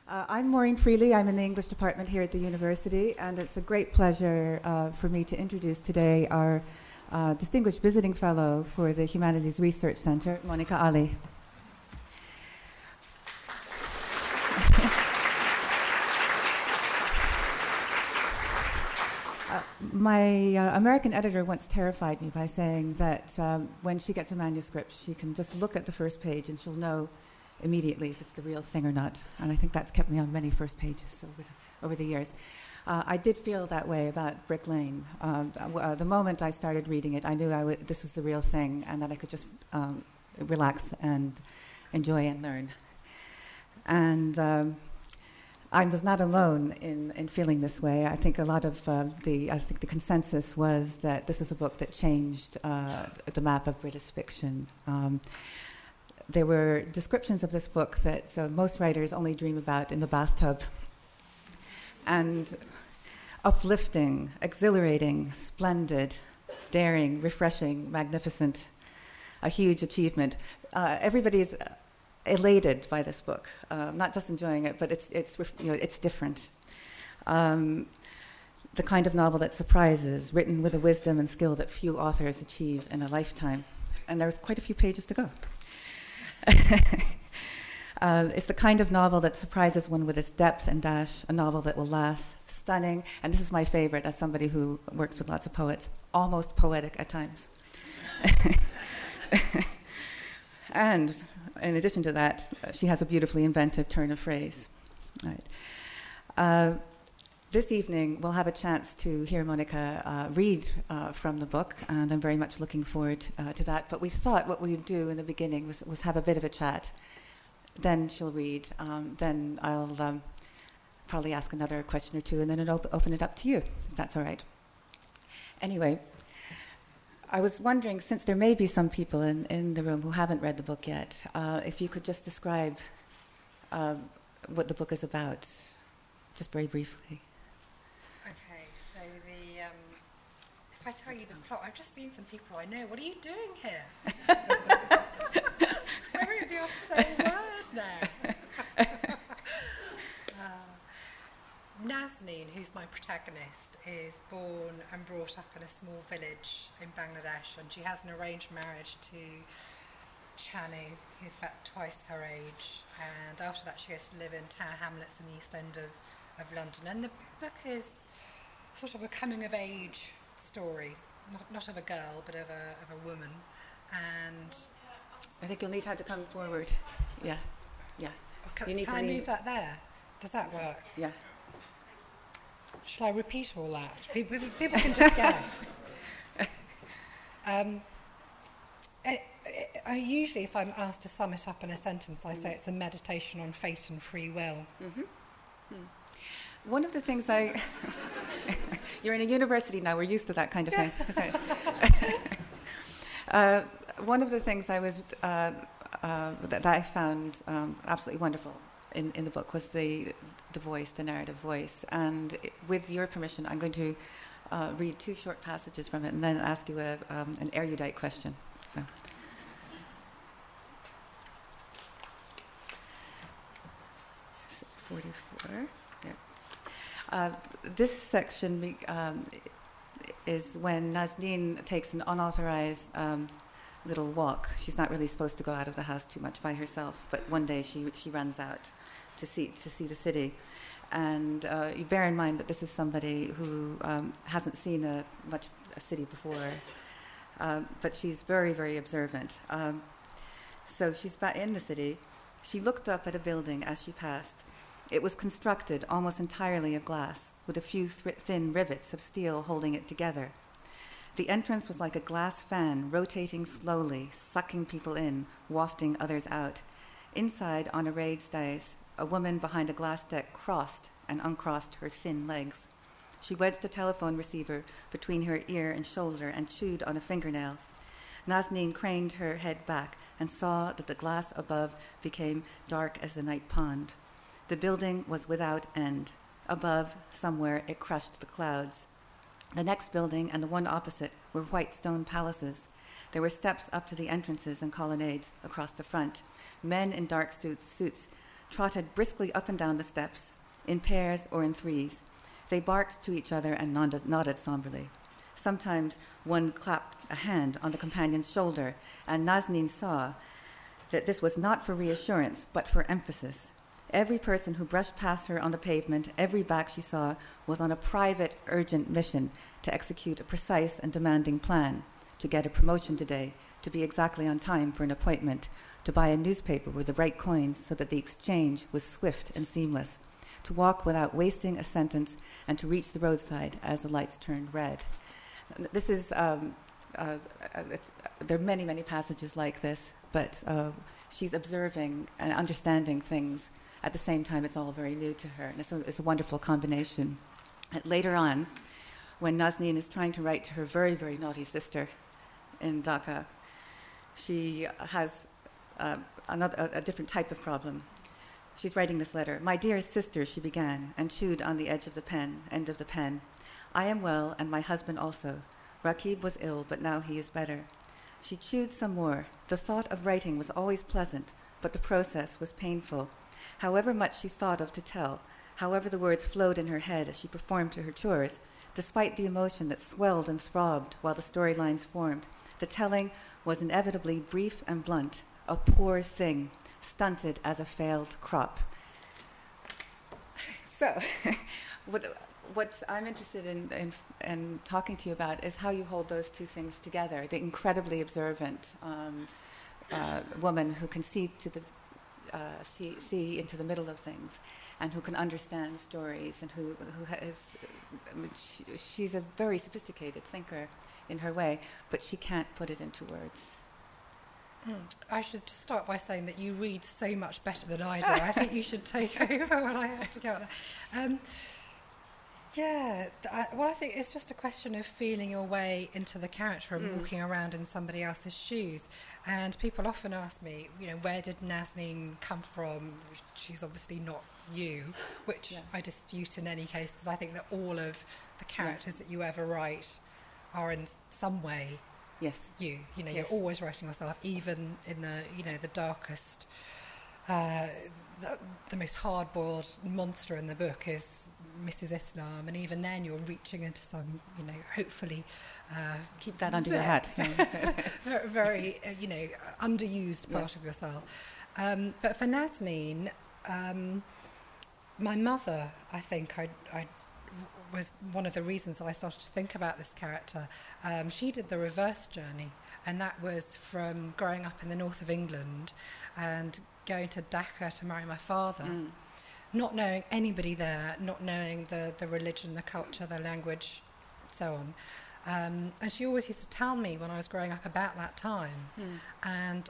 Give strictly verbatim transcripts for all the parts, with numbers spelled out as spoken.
Uh, I'm Maureen Freely. I'm in the English department here at the university, and it's a great pleasure uh, for me to introduce today our uh, distinguished visiting fellow for the Humanities Research Center, Monica Ali. uh, my uh, American editor once terrified me by saying that um, when she gets a manuscript, she can just look at the first page and she'll know immediately if it's the real thing or not. And I think that's kept me on many first pages over the, over the years. Uh, I did feel that way about Brick Lane. Um, uh, the moment I started reading it, I knew I w- this was the real thing and that I could just um, relax and enjoy and learn. And um, I was not alone in, in feeling this way. I think a lot of uh, the, I think the consensus was that this is a book that changed uh, the map of British fiction. Um, There were descriptions of this book that uh, most writers only dream about in the bathtub. And uplifting, exhilarating, splendid, daring, refreshing, magnificent, a huge achievement. Uh, everybody is elated by this book, uh, not just enjoying it, but it's, it's, you know, it's different. Um, the kind of novel that surprises, written with a wisdom and skill that few authors achieve in a lifetime. And there are quite a few pages to go. uh, it's the kind of novel that surprises one with its depth and dash, a novel that will last, stunning, and this is my favorite as somebody who works with lots of poets, almost poetic at times. And in addition to that, uh, she has a beautifully inventive turn of phrase. Right. Uh, this evening, we'll have a chance to hear Monica uh, read uh, from the book, and I'm very much looking forward uh, to that. But we thought what we'd do in the beginning was, was have a bit of a chat. Then she'll read. Um, then I'll um, probably ask another question or two, and then it'll op- open it up to you, if that's all right. Anyway, I was wondering, since there may be some people in, in the room who haven't read the book yet, uh, if you could just describe uh, what the book is about, just very briefly. Okay, so the um, if I tell you the plot, I've just seen some people I know. What are you doing here? Many of you are saying words now. uh, Nazneen, who's my protagonist, is born and brought up in a small village in Bangladesh, and she has an arranged marriage to Chanu, who's about twice her age, and after that she goes to live in Tower Hamlets in the East End of of London. And the book is sort of a coming-of-age story, not, not of a girl, but of a, of a woman. And I think you'll need time to come forward. Yeah, yeah. Can, you need can to I lean. move that there? Does that work? Yeah. Shall I repeat all that? People, people can just guess. um, I, I, usually, if I'm asked to sum it up in a sentence, I mm-hmm. say it's a meditation on fate and free will. Mm-hmm. Mm. One of the things I... You're in a university now, we're used to that kind of thing. uh, one of the things I was uh, uh, that, that I found um, absolutely wonderful in, in the book was the the voice, the narrative voice. And it, with your permission, I'm going to uh, read two short passages from it and then ask you a, um, an erudite question. So. forty-four. There. Uh, this section um, is when Nazneen takes an unauthorized um, little walk. She's not really supposed to go out of the house too much by herself, but one day she she runs out to see to see the city. And uh, you bear in mind that this is somebody who um, hasn't seen a much a city before, uh, but she's very very observant. Um, so she's back in the city. She looked up at a building as she passed. It was constructed almost entirely of glass, with a few th- thin rivets of steel holding it together. The entrance was like a glass fan, rotating slowly, sucking people in, wafting others out. Inside, on a raised dais, a woman behind a glass deck crossed and uncrossed her thin legs. She wedged a telephone receiver between her ear and shoulder and chewed on a fingernail. Nazneen craned her head back and saw that the glass above became dark as the night pond. The building was without end. Above, somewhere, it crushed the clouds. The next building and the one opposite were white stone palaces. There were steps up to the entrances and colonnades across the front. Men in dark suits, suits trotted briskly up and down the steps, in pairs or in threes. They barked to each other and nodded, nodded somberly. Sometimes one clapped a hand on the companion's shoulder, and Nazneen saw that this was not for reassurance, but for emphasis. Every person who brushed past her on the pavement, every back she saw, was on a private, urgent mission to execute a precise and demanding plan, to get a promotion today, to be exactly on time for an appointment, to buy a newspaper with the right coins so that the exchange was swift and seamless, to walk without wasting a sentence, and to reach the roadside as the lights turned red. This is, um, uh, it's, there are many, many passages like this, but uh, she's observing and understanding things. At the same time, it's all very new to her, and it's a, it's a wonderful combination. And later on, when Nazneen is trying to write to her very, very naughty sister in Dhaka, she has uh, another, a, a different type of problem. She's writing this letter. "My dearest sister," she began, and chewed on the edge of the pen, end of the pen. "I am well, and my husband also. Rakib was ill, but now he is better." She chewed some more. The thought of writing was always pleasant, but the process was painful. However much she thought of to tell, however the words flowed in her head as she performed to her chores, despite the emotion that swelled and throbbed while the storylines formed, the telling was inevitably brief and blunt, a poor thing, stunted as a failed crop. So, what, what I'm interested in, in, in talking to you about is how you hold those two things together. The incredibly observant um, uh, woman who can see to the uh, see, see into the middle of things, and who can understand stories, and who who is I mean, she, she's a very sophisticated thinker in her way, but she can't put it into words. Mm. I should just start by saying that you read so much better than I do. I think you should take over when I have to go out there. Um, yeah, th- I, well, I think it's just a question of feeling your way into the character and Mm. walking around in somebody else's shoes. And people often ask me, you know, where did Nazneen come from? She's obviously not you, which Yeah. I dispute in any case, because I think that all of the characters that you ever write are in s- some way Yes. you. You know, Yes. you're always writing yourself, even in the, you know, the darkest, uh, the, the most hard-boiled monster in the book is Missus Islam, and even then you're reaching into some, you know, hopefully uh, Keep that under your ve- hat. very, very uh, you know, underused part Yes. of yourself. Um, but for Nazneen, um, my mother, I think, I, I was one of the reasons I started to think about this character. Um, she did the reverse journey, and that was from growing up in the north of England and going to Dhaka to marry my father, Mm. not knowing anybody there, not knowing the, the religion, the culture, the language, so on. Um, and she always used to tell me when I was growing up about that time. Mm. And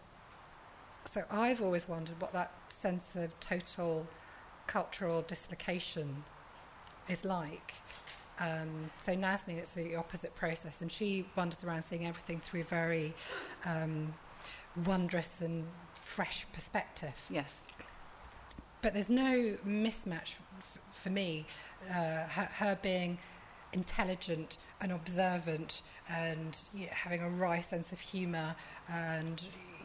so I've always wondered what that sense of total cultural dislocation is like. Um, so Nazneen, it's the opposite process, and she wanders around seeing everything through a very um, wondrous and fresh perspective. Yes. But there's no mismatch f- for me, uh, her, her being intelligent and observant and, you know, having a wry sense of humour, and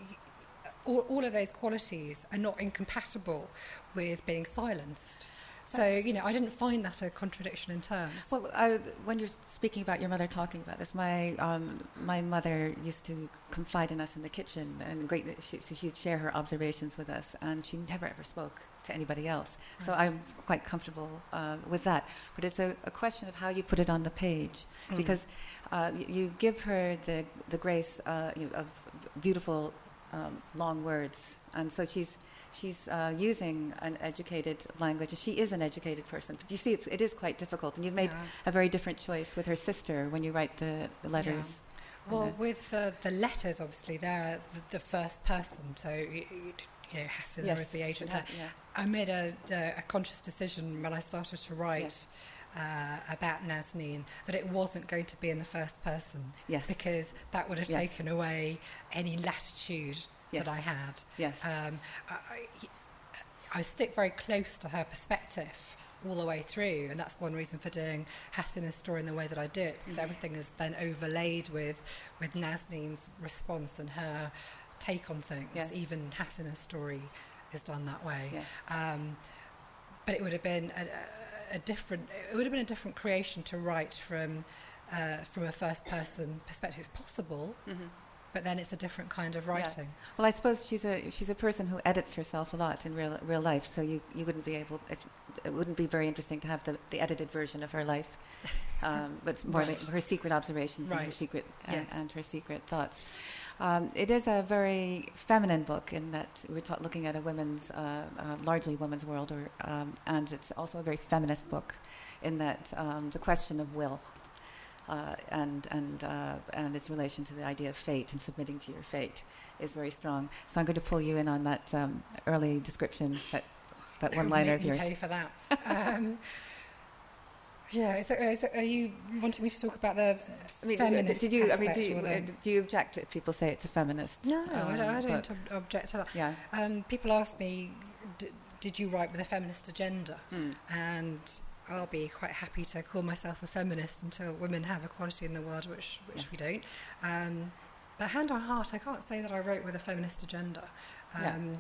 all, all of those qualities are not incompatible with being silenced. So, That's- you know, I didn't find that a contradiction in terms. Well, I, when you're speaking about your mother talking about this, my um, my mother used to confide in us in the kitchen, and great, she, she'd share her observations with us, and she never ever spoke to anybody else. So Right. I'm quite comfortable uh, with that. But it's a, a question of how you put it on the page, Mm. because uh, you, you give her the the grace uh, you know, of beautiful um, long words, and so she's. She's uh, using an educated language, and she is an educated person. But you see, it's, it is quite difficult, and you've made Yeah. a very different choice with her sister when you write the, the letters. Well, Okay. with uh, the letters, obviously, they're the, the first person. So, you, you know, Hassana Yes, is the agent. it has- there. yeah. I made a, a, a conscious decision when I started to write Yes. uh, about Nazneen that it wasn't going to be in the first person, Yes. because that would have Yes. taken away any latitude Yes. that I had. Yes. Um, I, I, I stick very close to her perspective all the way through, and that's one reason for doing Hassana's story in the way that I do it, because Mhm. everything is then overlaid with with Nazneen's response and her take on things. Yes. Even Hassana's story is done that way. Yes. Um, but it would have been a, a different. It would have been a different creation to write from uh, from a first person perspective. It's possible, Mm-hmm. but then it's a different kind of writing. Yeah. Well, I suppose she's a she's a person who edits herself a lot in real real life. So you, you wouldn't be able. It, it wouldn't be very interesting to have the, the edited version of her life. Um, but it's more Right. like her secret observations and her Right. secret uh, Yes. and her secret thoughts. Um, it is a very feminine book in that we're ta- looking at a women's, uh, uh, largely women's world, or um, and it's also a very feminist book in that um, the question of will uh, and and uh, and its relation to the idea of fate and submitting to your fate is very strong. So I'm going to pull you in on that um, early description, that that one liner of Make me yours. pay for that. um, yeah, is it, is it, are you wanting me to talk about the I mean, feminist did you? I mean, aspect do you, or the- uh, do you object if people say it's a feminist? No, I don't, I um, don't book? ob- object to that. Yeah. Um, people ask me, d- did you write with a feminist agenda? Mm. And I'll be quite happy to call myself a feminist until women have equality in the world, which which Yeah. we don't. Um, but hand on heart, I can't say that I wrote with a feminist agenda. Um, No.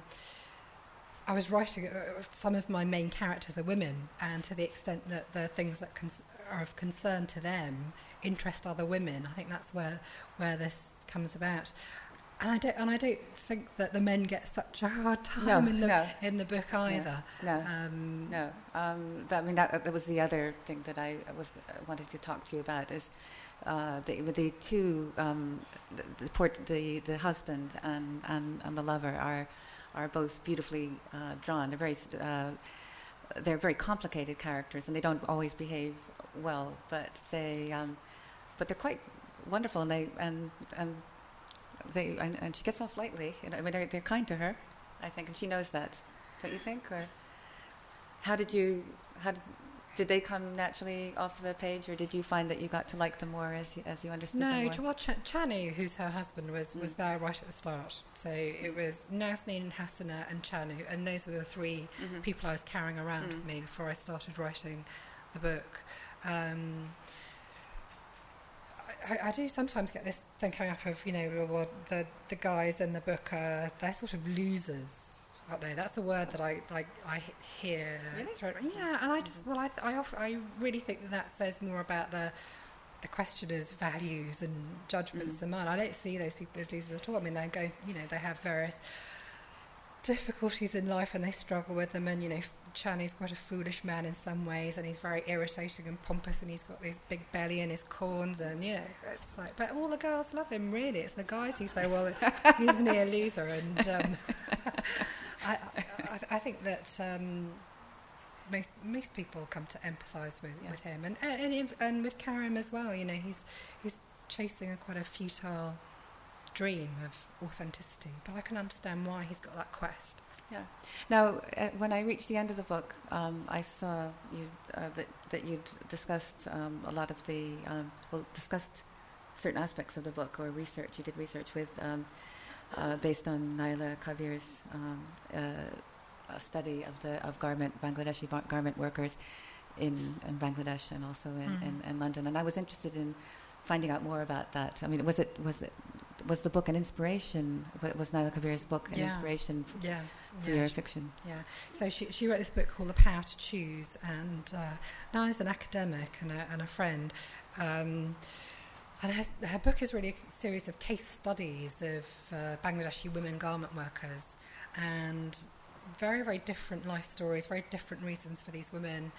I was writing, uh, some of my main characters are women, and to the extent that the things that cons- are of concern to them interest other women, I think that's where where this comes about. And I don't, and I don't think that the men get such a hard time No, in the no. in the book either. No. Um, No, um, that, I mean that, that was the other thing that I was uh, wanted to talk to you about is uh, the, with the two um, the, the, port, the the husband and, and, and the lover are are both beautifully uh, drawn. They're very uh, they're very complicated characters, and they don't always behave well, but they um, but they're quite wonderful, and they and and they and, and she gets off lightly. You know, I mean, they're they're kind to her, I think, and she knows that. Don't you think? Or how did you, how did, did they come naturally off the page, or did you find that you got to like them more as you, as you understood them No, more? to- well, Ch- Chanu, who's her husband, was, was Mm. there right at the start. So it was Nazneen, Hasana and Chanu, and those were the three Mhm. people I was carrying around Mm. with me before I started writing the book. Um, I, I do sometimes get this thing coming up of, you know, well, the, the guys in the book, are, they're sort of losers, aren't they? That's a word that I, I, I hear. Really? throughout- Yeah, and I just, well, I, I, off- I really think that that says more about the the questioner's values and judgments Mm. than mine. I don't see those people as losers at all. I mean, they go, you know, they have various difficulties in life and they struggle with them. And, you know, Channy's quite a foolish man in some ways, and he's very irritating and pompous, and he's got this big belly and his corns, and, you know, it's like, but all the girls love him, really. It's the guys who say, well, isn't he a loser? And um, I, I, I think that um, most most people come to empathise with, Yeah. with him, and and, and, if- and with Karim as well. You know, he's he's chasing a quite a futile dream of authenticity, but I can understand why he's got that quest. Yeah. Now, uh, when I reached the end of the book, um, I saw you uh, that that you'd discussed um, a lot of the um, well discussed certain aspects of the book, or research. You did research with um, uh, based on Naila Kabir's um, uh, a study of the of garment Bangladeshi bar- garment workers in, in Bangladesh and also in, Mhm. in, in London, and I was interested in finding out more about that. I mean, was it was it was the book an inspiration? wa- Was Naila Kabir's book an Yeah. inspiration f- Yeah, for yeah, your she- fiction? yeah. So she she wrote this book called The Power to Choose, and uh, now as an academic and a, and a friend. Um, And her, her book is really a series of case studies of uh, Bangladeshi women garment workers, and very, very different life stories, very different reasons for these women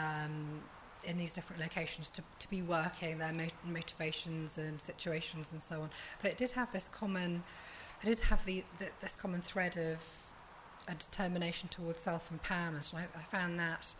um, in these different locations to, to be working, their mo- motivations and situations and so on. But it did have this common, it did have the, the this common thread of a determination towards self-empowerment, and I, I found that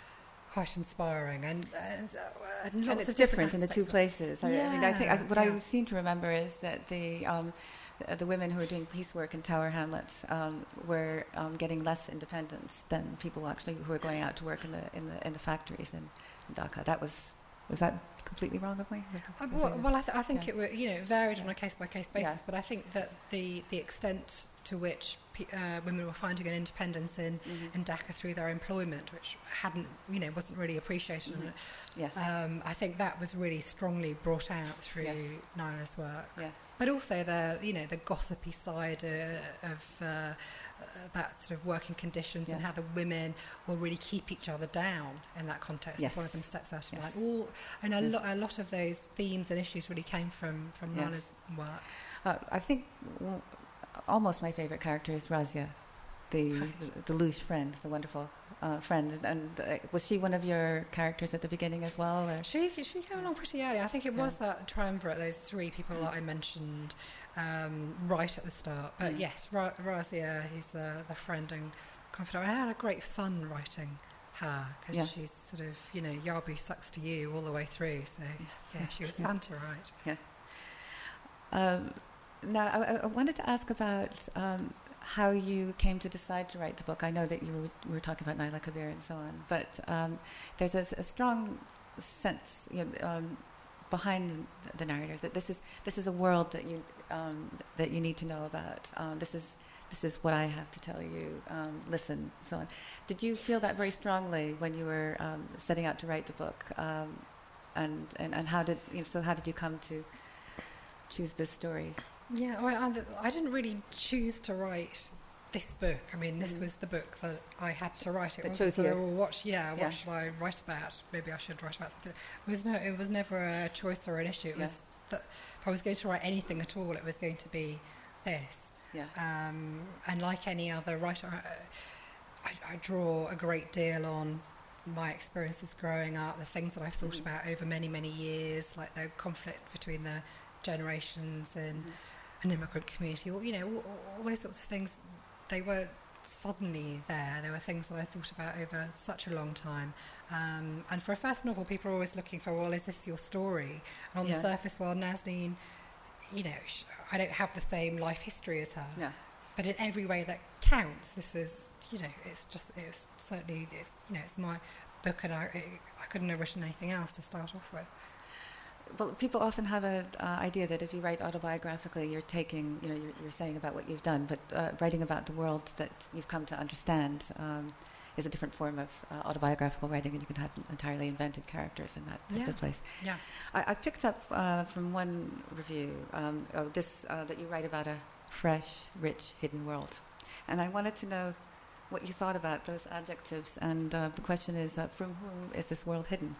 quite inspiring, and, and, uh, and lots And it's of different different in the two aspects of- places. I, I mean, I think I, Yeah, what I yeah. seem to remember is that the um, the, the women who were doing piecework in Tower Hamlets um, were um, getting less independence than people actually who were going out to work in the in the in the factories in, in Dhaka. That was was that completely wrong of me? Uh, well, well, I, th- I think Yeah. it were, you know, it varied Yeah. on a case by case basis, Yeah. but I think that the the extent to which pe- uh, women were finding an independence in, Mhm. in Dhaka through their employment, which hadn't, you know, wasn't really appreciated. Mhm. Yes. Um, I think that was really strongly brought out through Yes. Naila's work. Yes. But also the, you know, the gossipy side uh, of uh, uh, that sort of working conditions Yeah. and how the women will really keep each other down in that context. Yes. If one of them steps out of Yes. line, all and a Yes. lot a lot of those themes and issues really came from from Yes. Nana's work. Uh, I think w- almost my favorite character is Razia, the the, the louche friend, the wonderful uh, friend. And, and uh, was she one of your characters at the beginning as well? Or? She she came along pretty early. I think it was Yeah. that triumvirate, those three people Mm. that I mentioned um, right at the start. But Mm. yes, Ra- Razia, he's the, the friend and confidant. I had a great fun writing her because Yeah. she's sort of, you know, Yabu sucks to you all the way through. So yeah, she was fun to write. Um, now, I, I wanted to ask about um, how you came to decide to write the book. I know that you were, we were talking about Naila Kabir and so on, but um, there's a, a strong sense, you know, um, behind the narrator that this is this is a world that you um, that you need to know about. Um, this is this is what I have to tell you. Um, listen, so on. Did you feel that very strongly when you were um, setting out to write the book? Um, and, and and how did you know, so how did you come to choose this story? Yeah, well, I, I didn't really choose to write this book. I mean, this Mhm. was the book that I had to write. It That wasn't chose sort you. of, well, what, yeah, Yeah. what should I write about? Maybe I should write about something. It was no, it was never a choice or an issue. It Yeah. was that if I was going to write anything at all, it was going to be this. Yeah. Um, and like any other writer, I, I, I draw a great deal on my experiences growing up, the things that I've thought Mhm. about over many, many years, like the conflict between the generations and Mhm. an immigrant community, or you know, all, all those sorts of things. They weren't suddenly there. They were things that I thought about over such a long time. Um, and for a first novel, people are always looking for, well, is this your story? And on Yeah. the surface, well, Nazneen, you know, sh- I don't have the same life history as her, Yeah. but in every way that counts, this is, you know, it's just, it's certainly, it's, you know, it's my book, and I, it, I couldn't have written anything else to start off with. Well, people often have an uh, idea that if you write autobiographically, you're taking, you know, you're, you're saying about what you've done, but uh, writing about the world that you've come to understand um, is a different form of uh, autobiographical writing, and you can have entirely invented characters in that type Yeah. of place. Yeah. I, I picked up uh, from one review um, of this uh, that you write about a fresh, rich, hidden world, and I wanted to know what you thought about those adjectives. And uh, the question is, uh, from whom is this world hidden?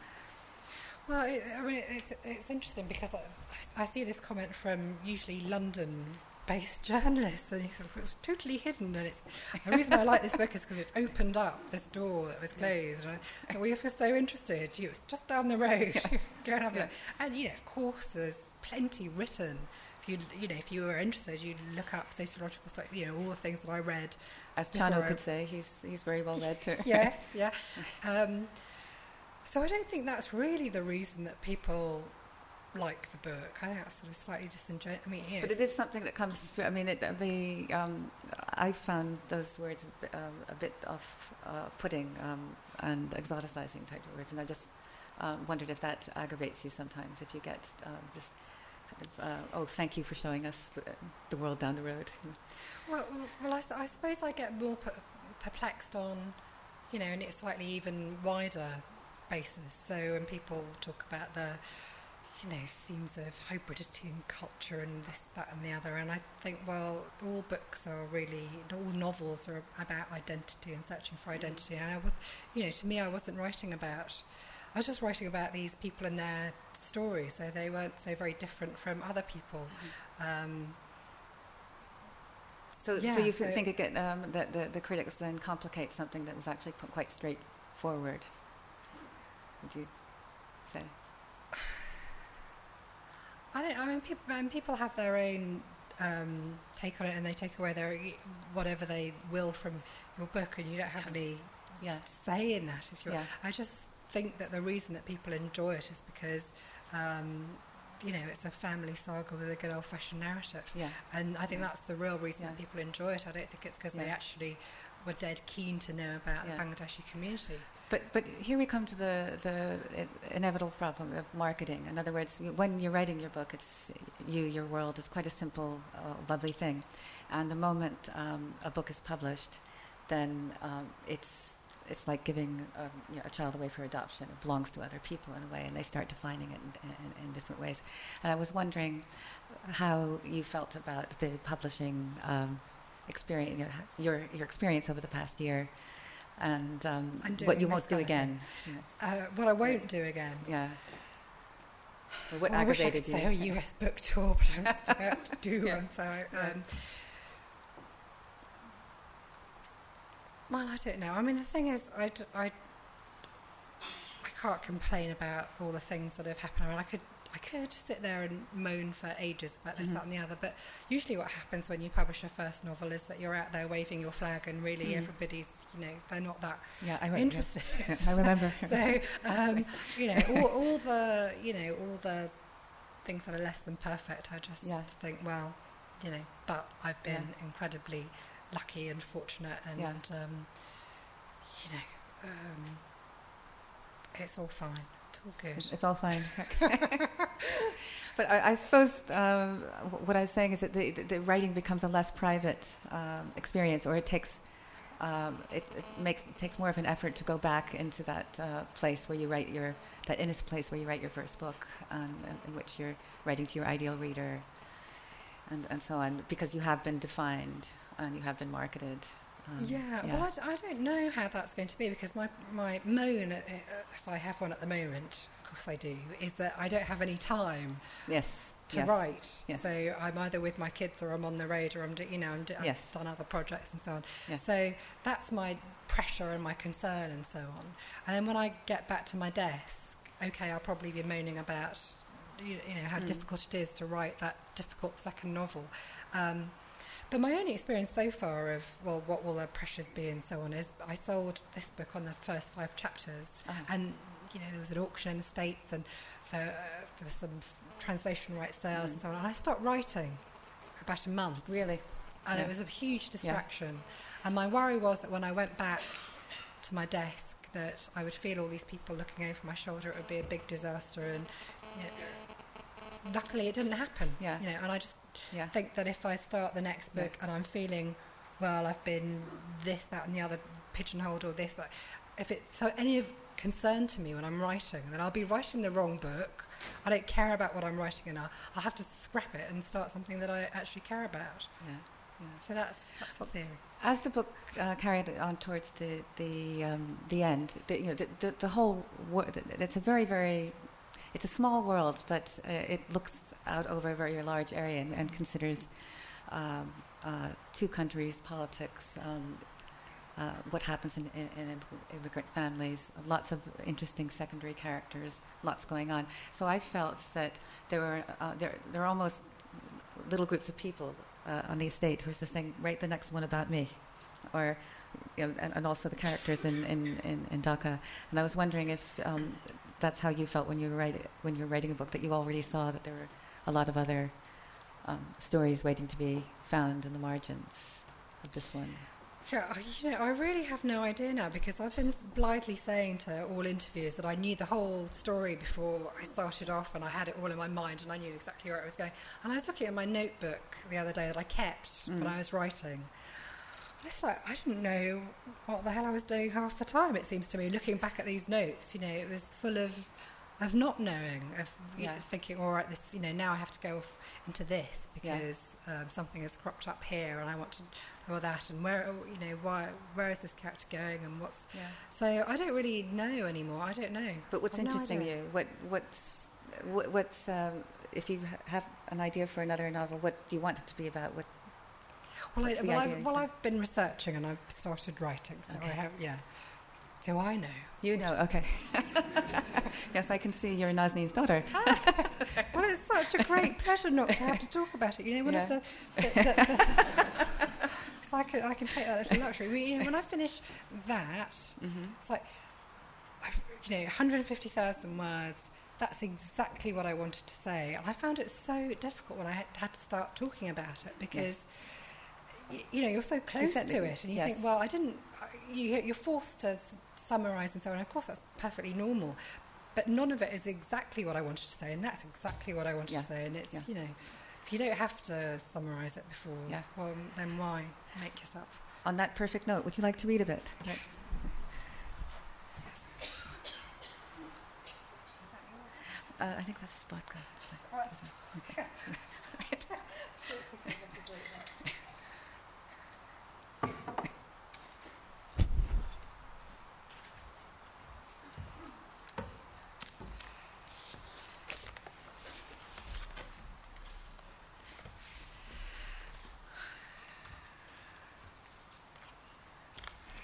Well, it, I mean, it's, it's interesting because I, I see this comment from usually London-based journalists, and it's, it's totally hidden. And it's the reason I like this book is because it's opened up this door that was closed. And I thought, well, if you're so interested, you it's just down the road. Go and have a Yeah. look. And you know, of course, there's plenty written. If you you know, if you were interested, you'd look up sociological stuff. You know, all the things that I read. As Before Chano I- could say, he's he's very well read too. Yes, yeah. Um, so I don't think that's really the reason that people like the book. I think that's sort of slightly disingenuous. I mean, you know, But it is something that comes through. I mean, it, the um, I found those words a bit, um, a bit off-putting um, and exoticizing type of words, and I just um, wondered if that aggravates you sometimes, if you get um, just, kind of, uh, oh, thank you for showing us the, the world down the road. well, well, I, s- I suppose I get more per- perplexed on, you know, and it's slightly even wider basis. So when people talk about the, you know, themes of hybridity and culture and this, that, and the other, and I think, well, all books are really, all novels are about identity and searching for identity. And I was, you know, to me, I wasn't writing about. I was just writing about these people and their stories, so they weren't so very different from other people. Um, So, Yeah, so you so- think it get, um, that the, the critics then complicate something that was actually p- quite straightforward? Would you say? I don't. I mean, people. And people have their own um, take on it, and they take away their whatever they will from your book, and you don't have any Yeah. say in that. Is your. Yeah. I just think that the reason that people enjoy it is because, um, you know, it's a family saga with a good old-fashioned narrative, Yeah. and I think Yeah. that's the real reason that Yeah. people enjoy it. I don't think it's because they Yeah. actually were dead keen to know about Yeah. the Bangladeshi community. But but here we come to the the i- inevitable problem of marketing. In other words, y- when you're writing your book, it's you, your world is quite a simple, uh, lovely thing, and the moment um, a book is published, then um, it's it's like giving um, you know, a child away for adoption. It belongs to other people in a way, and they start defining it in, in, in different ways. And I was wondering how you felt about the publishing um, experience, your your experience over the past year, and um, And what doing you this won't do kind of again. Uh, what I won't do again. Yeah. Or what Well, I wish I aggravated could you? say a U S book tour, but I'm just about to do Yes. one. So, Yeah. um, well, I don't know. I mean, the thing is, I, d- I, I can't complain about all the things that have happened. I mean, I could, I could sit there and moan for ages about this, Mhm. that, and the other. But usually, what happens when you publish your first novel is that you're out there waving your flag, and really, Mm. everybody's, you know, they're not that Yeah, I re- interested. Yeah. I remember. So, um, you know, all, all the, you know, all the things that are less than perfect, I just Yeah. think, well, you know, but I've been Yeah. incredibly lucky and fortunate, and Yeah. um, you know, um, it's all fine. It's all good. It's, it's all fine. But I, I suppose um, wh- what I was saying is that the, the, the writing becomes a less private um, experience, or it takes um, it, it makes it takes more of an effort to go back into that uh, place where you write your that innocent place where you write your first book, um, in, in which you're writing to your ideal reader, and and so on, because you have been defined and you have been marketed. Um, yeah, well, I, d- I don't know how that's going to be, because my, my moan, uh, uh, if I have one at the moment, of course I do, is that I don't have any time yes. to yes. write. Yes. So I'm either with my kids, or I'm on the road, or I'm, do, you know, I'm do, Yes. I've done other projects and so on. Yes. So that's my pressure and my concern and so on. And then when I get back to my desk, okay, I'll probably be moaning about, you, you know, how Mm. difficult it is to write that difficult second novel. Um, But my only experience so far of, well, what will the pressures be and so on, is I sold this book on the first five chapters. Uh-huh. And, you know, there was an auction in the States, and there, uh, there was some f- translation rights sales Mm. and so on. And I stopped writing for about a month. Really. And Yeah. it was a huge distraction. And my worry was that when I went back to my desk, that I would feel all these people looking over my shoulder. It would be a big disaster. And you know, luckily it didn't happen. Yeah. You know, and I just Yeah. think that if I start the next book Yeah. and I'm feeling, well, I've been this, that, and the other pigeonholed, or this, that, if it's so any of concern to me when I'm writing, then I'll be writing the wrong book. I don't care about what I'm writing, and I'll, I'll have to scrap it and start something that I actually care about. Yeah. Yeah. So that's that's the theory. As the book uh, carried on towards the the um, the end, the, you know, the the, the whole wor- it's a very very it's a small world, but uh, it looks out over a very large area and, and considers um, uh, two countries, politics, um, uh, what happens in, in, in im- immigrant families, lots of interesting secondary characters, lots going on. So I felt that there were uh, there there are almost little groups of people uh, on the estate who are just saying, write the next one about me, or you know, and, and also the characters in, in, in, in Dhaka. And I was wondering if um, that's how you felt when you were writing when you were writing a book, that you already saw that there were a lot of other um, stories waiting to be found in the margins of this one. Yeah, I- you know, I really have no idea now, because I've been s- blithely saying to all interviews that I knew the whole story before I started off, and I had it all in my mind, and I knew exactly where it was going. And I was looking at my notebook the other day that I kept Mm. when I was writing. And it's like, I didn't know what the hell I was doing half the time, it seems to me, looking back at these notes. You know, it was full of of not knowing, of you Yeah. know, thinking, all right, this, you know, now I have to go off into this Yeah. because um, something has cropped up here, and I want to know that, and where, you know, why, where is this character going, and what's. Yeah. So I don't really know anymore. I don't know. But what's I've no interesting idea. you? What what's what, what's um, if you ha- have an idea for another novel, what do you want it to be about? What Well, I, what's the well, idea I've, well, you I've been researching, and I've started writing. So Okay. I have, yeah. So I know. you know? Okay. Yes, I can see you're Nazneen's daughter. Well, it's such a great pleasure not to have to talk about it. You know, one Yeah. of the, the, the, the so I can I can take that little luxury. I mean, you know, when I finish that, Mm-hmm. it's like, I, you know, one hundred fifty thousand words. That's exactly what I wanted to say, and I found it so difficult when I had, had to start talking about it, because y- you know, you're so close said to that- it, and you yes. think, well, I didn't. You, you're forced to s- summarise and so on. Of course, that's perfectly normal, but none of it is exactly what I wanted to say, and that's exactly what I wanted Yeah. to say. And it's Yeah. you know, if you don't have to summarise it before, Yeah. well, then why make yourself? On that perfect note, would you like to read a bit? Uh, I think that's vodka. actually.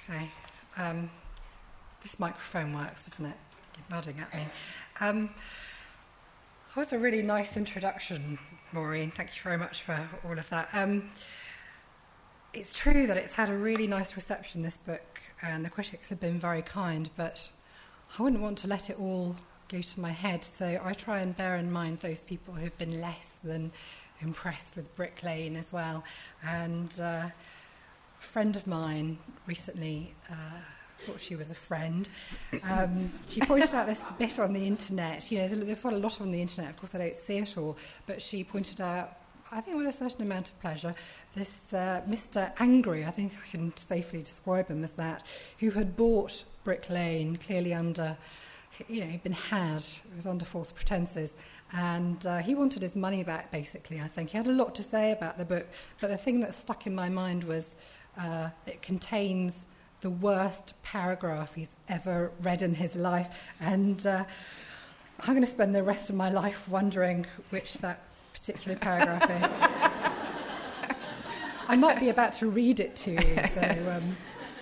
So, um, this microphone works, doesn't it? You're nodding at me. Um, that was a really nice introduction, Maureen. Thank you very much for all of that. Um, it's true that it's had a really nice reception, this book, and the critics have been very kind, but I wouldn't want to let it all go to my head, so I try and bear in mind those people who've been less than impressed with Brick Lane as well. And uh, a friend of mine recently uh, thought she was a friend. Um, she pointed out this bit on the internet. You know, there's, there's quite a lot on the internet. Of course, I don't see it all, but she pointed out, I think with a certain amount of pleasure, this uh, Mister Angry, I think I can safely describe him as that, who had bought Brick Lane clearly under, you know, he'd been had, it was under false pretences, and uh, he wanted his money back, basically, I think. He had a lot to say about the book, but the thing that stuck in my mind was uh, it contains the worst paragraph he's ever read in his life, and uh, I'm going to spend the rest of my life wondering which that particular paragraph is. I might be about to read it to you, so um,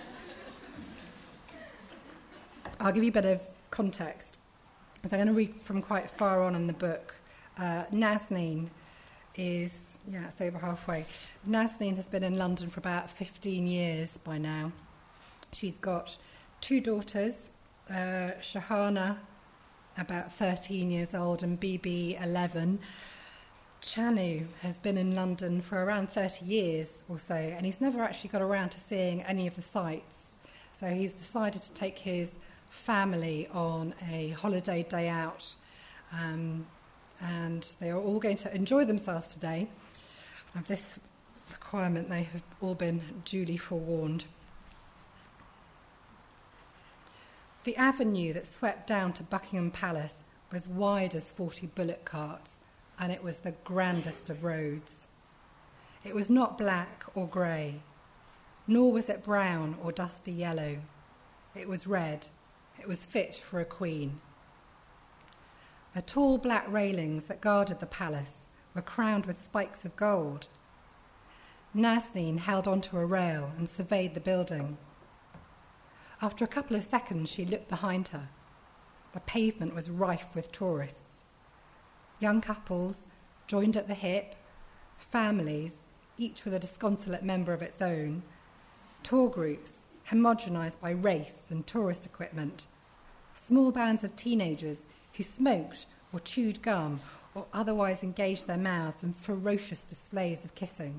I'll give you a bit of context. So I'm going to read from quite far on in the book. Uh, Nazneen is, yeah, it's over halfway. Nazneen has been in London for about fifteen years by now. She's got two daughters, uh, Shahana, about thirteen years old, and Bibi, eleven. Chanu has been in London for around thirty years or so, and he's never actually got around to seeing any of the sights. So he's decided to take his family on a holiday day out, um, and they are all going to enjoy themselves today. Of this requirement, they have all been duly forewarned. The avenue that swept down to Buckingham Palace was wide as forty bullock carts, and it was the grandest of roads. It was not black or grey, nor was it brown or dusty yellow. It was red. It was fit for a queen. The tall black railings that guarded the palace were crowned with spikes of gold. Nazneen held onto a rail and surveyed the building. After a couple of seconds, she looked behind her. The pavement was rife with tourists. Young couples, joined at the hip, families, each with a disconsolate member of its own, tour groups, homogenised by race and tourist equipment, small bands of teenagers who smoked or chewed gum or otherwise engaged their mouths in ferocious displays of kissing.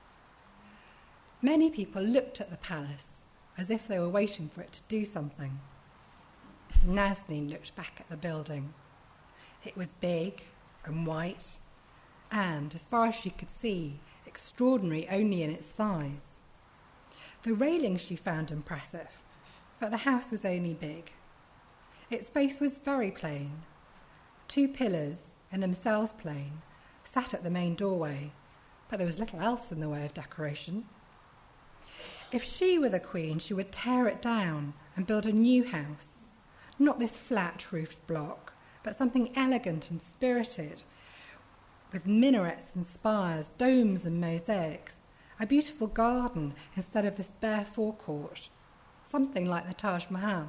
Many people looked at the palace as if they were waiting for it to do something. Nazneen looked back at the building. It was big and white, and, as far as she could see, extraordinary only in its size. The railings she found impressive, but the house was only big. Its face was very plain. Two pillars, in themselves plain, sat at the main doorway, but there was little else in the way of decoration. If she were the queen, she would tear it down and build a new house, not this flat-roofed block, but something elegant and spirited, with minarets and spires, domes and mosaics, a beautiful garden instead of this bare forecourt, something like the Taj Mahal.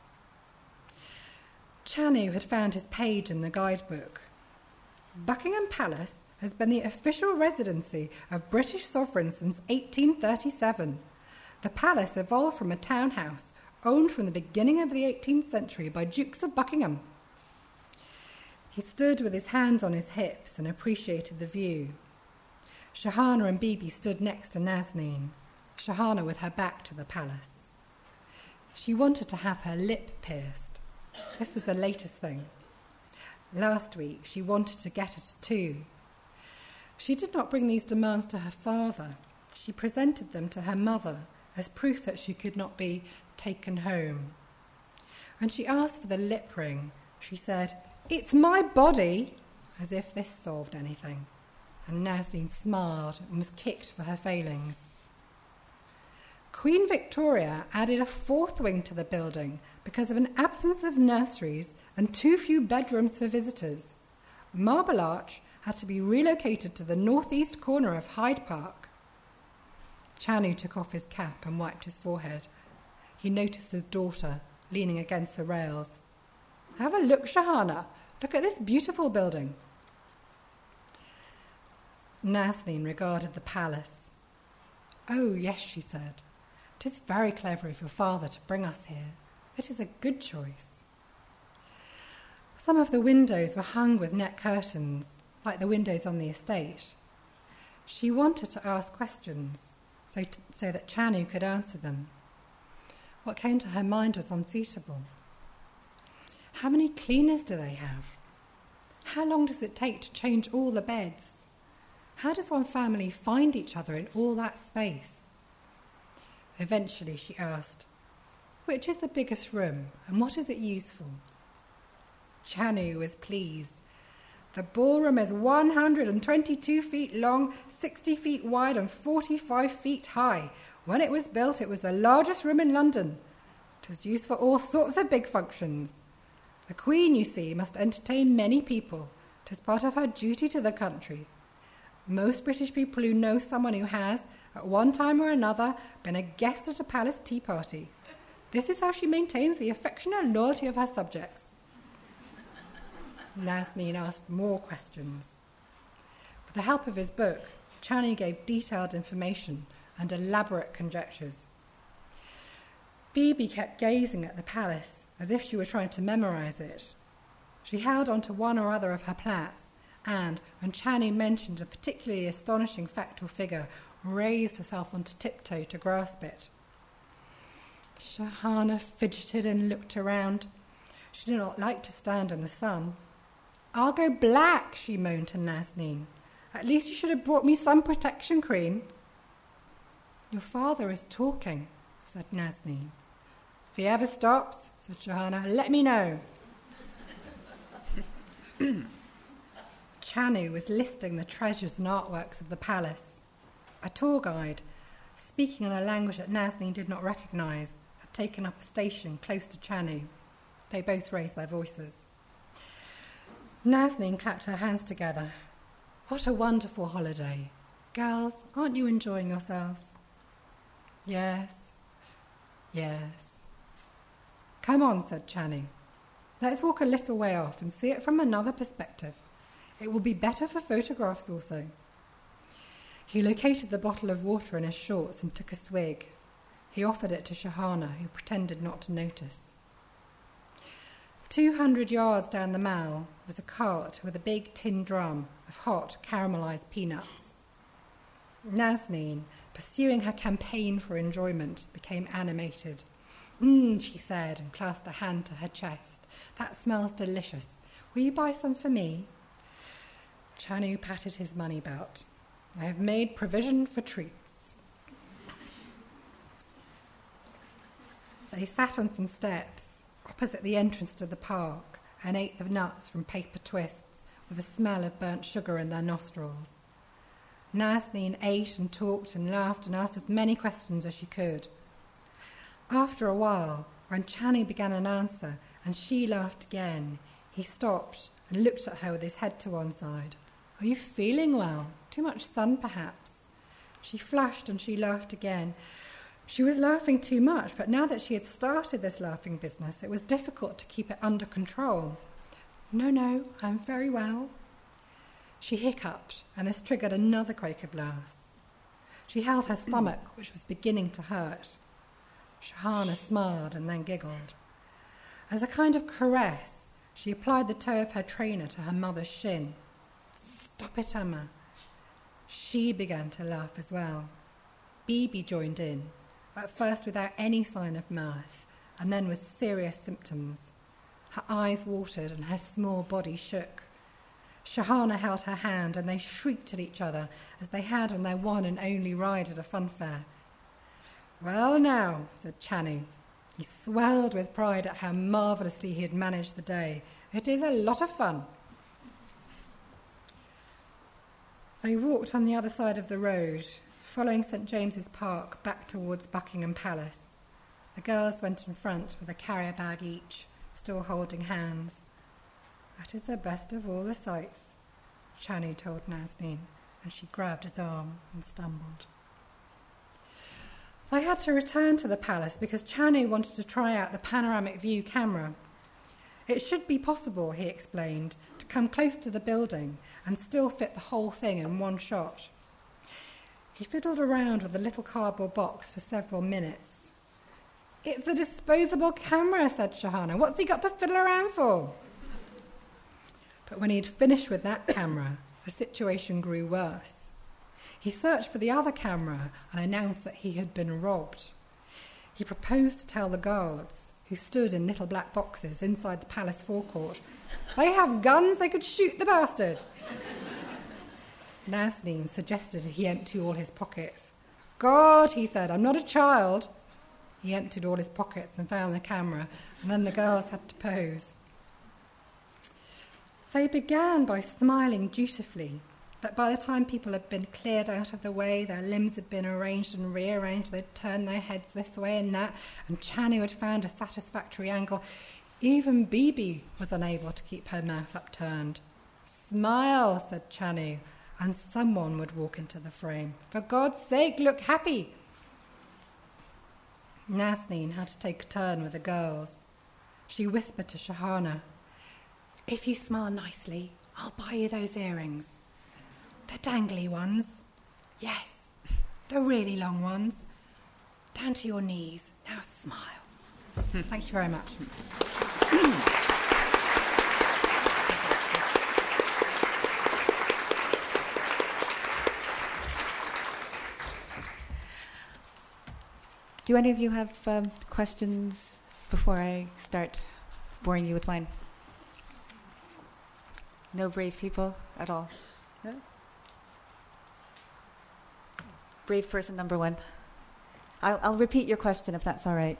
Chanu had found his page in the guidebook. Buckingham Palace has been the official residency of British sovereigns since eighteen thirty-seven. The palace evolved from a townhouse owned from the beginning of the eighteenth century by Dukes of Buckingham. He stood with his hands on his hips and appreciated the view. Shahana and Bibi stood next to Nazneen, Shahana with her back to the palace. She wanted to have her lip pierced. This was the latest thing. Last week she wanted to get it too. She did not bring these demands to her father. She presented them to her mother as proof that she could not be taken home. When she asked for the lip ring, she said, "It's my body," as if this solved anything. And Nazneen smiled and was kicked for her failings. Queen Victoria added a fourth wing to the building because of an absence of nurseries and too few bedrooms for visitors. Marble Arch had to be relocated to the northeast corner of Hyde Park. Chanu took off his cap and wiped his forehead. he noticed his daughter leaning against the rails. "Have a look, Shahana. Look at this beautiful building." Nazneen regarded the palace. "Oh, yes," she said. "It is very clever of your father to bring us here. It is a good choice." Some of the windows were hung with net curtains, like the windows on the estate. She wanted to ask questions so, t- so that Chanu could answer them. What came to her mind was unsuitable. How many cleaners do they have? How long does it take to change all the beds? How does one family find each other in all that space? Eventually she asked, "Which is the biggest room and what is it used for?" Chanu was pleased. "The ballroom is one hundred twenty-two feet long, sixty feet wide and forty-five feet high. When it was built, it was the largest room in London. It was used for all sorts of big functions. The Queen, you see, must entertain many people. It is part of her duty to the country. Most British people who know someone who has, at one time or another, been a guest at a palace tea party. This is how she maintains the affection and loyalty of her subjects." Nazneen asked more questions. With the help of his book, Chanu gave detailed information and elaborate conjectures. Bibi kept gazing at the palace as if she were trying to memorize it. She held on to one or other of her plaits and, when Chanu mentioned a particularly astonishing fact or figure, raised herself onto tiptoe to grasp it. Shahana fidgeted and looked around. She did not like to stand in the sun. "I'll go black," she moaned to Nazneen. "At least you should have brought me some protection cream." "Your father is talking," said Nazneen. "If he ever stops," said Shahana, "let me know." Chanu was listing the treasures and artworks of the palace. A tour guide, speaking in a language that Nazneen did not recognise, had taken up a station close to Chanu. They both raised their voices. Nazneen clapped her hands together. "What a wonderful holiday. Girls, aren't you enjoying yourselves?" "Yes, yes." "Come on," said Chanu. "Let's walk a little way off and see it from another perspective. It will be better for photographs also." He located the bottle of water in his shorts and took a swig. He offered it to Shahana, who pretended not to notice. Two hundred yards down the mall was a cart with a big tin drum of hot caramelised peanuts. Nazneen, pursuing her campaign for enjoyment, became animated. "Mmm," she said, and clasped a hand to her chest. "That smells delicious. Will you buy some for me?" Chanu patted his money belt. "I have made provision for treats." They sat on some steps opposite the entrance to the park and ate the nuts from paper twists with a smell of burnt sugar in their nostrils. Nazneen ate and talked and laughed and asked as many questions as she could. After a while, when Chanu began an answer and she laughed again, he stopped and looked at her with his head to one side. "Are you feeling well? Too much sun, perhaps?" She flushed and she laughed again. She was laughing too much, but now that she had started this laughing business, it was difficult to keep it under control. "No, no, I'm very well." She hiccuped, and this triggered another quake of laughs. She held her stomach, which was beginning to hurt. Shahana smiled and then giggled. As a kind of caress, she applied the toe of her trainer to her mother's shin. "Stop it, Amma." She began to laugh as well. Bibi joined in, at first without any sign of mirth, and then with serious symptoms. Her eyes watered and her small body shook. Shahana held her hand, and they shrieked at each other as they had on their one and only ride at a fun fair. "Well now," said Chanu. He swelled with pride at how marvellously he had managed the day. "It is a lot of fun." They walked on the other side of the road, following St James's Park back towards Buckingham Palace. The girls went in front with a carrier bag each, still holding hands. "That is the best of all the sights," Chanu told Nazneen, and she grabbed his arm and stumbled. They had to return to the palace because Chanu wanted to try out the panoramic view camera. It should be possible, he explained, to come close to the building and still fit the whole thing in one shot. He fiddled around with the little cardboard box for several minutes. "It's a disposable camera," said Shahana. "What's he got to fiddle around for?" But when he'd finished with that camera, the situation grew worse. He searched for the other camera and announced that he had been robbed. He proposed to tell the guards, who stood in little black boxes inside the palace forecourt, "They have guns, they could shoot the bastard." Nazneen suggested he empty all his pockets. "God," he said, "I'm not a child." He emptied all his pockets and found the camera, and then the girls had to pose. They began by smiling dutifully, but by the time people had been cleared out of the way, their limbs had been arranged and rearranged, they'd turned their heads this way and that, and Chanu had found a satisfactory angle. Even Bibi was unable to keep her mouth upturned. "Smile," said Chanu, and someone would walk into the frame. "For God's sake, look happy." Nazneen had to take a turn with the girls. She whispered to Shahana, "If you smile nicely, I'll buy you those earrings. The dangly ones. Yes, the really long ones. Down to your knees. Now smile." Thank you very much. Do any of you have um, questions before I start boring you with wine? No brave people at all? No? Brave person number one. I'll, I'll repeat your question if that's all right.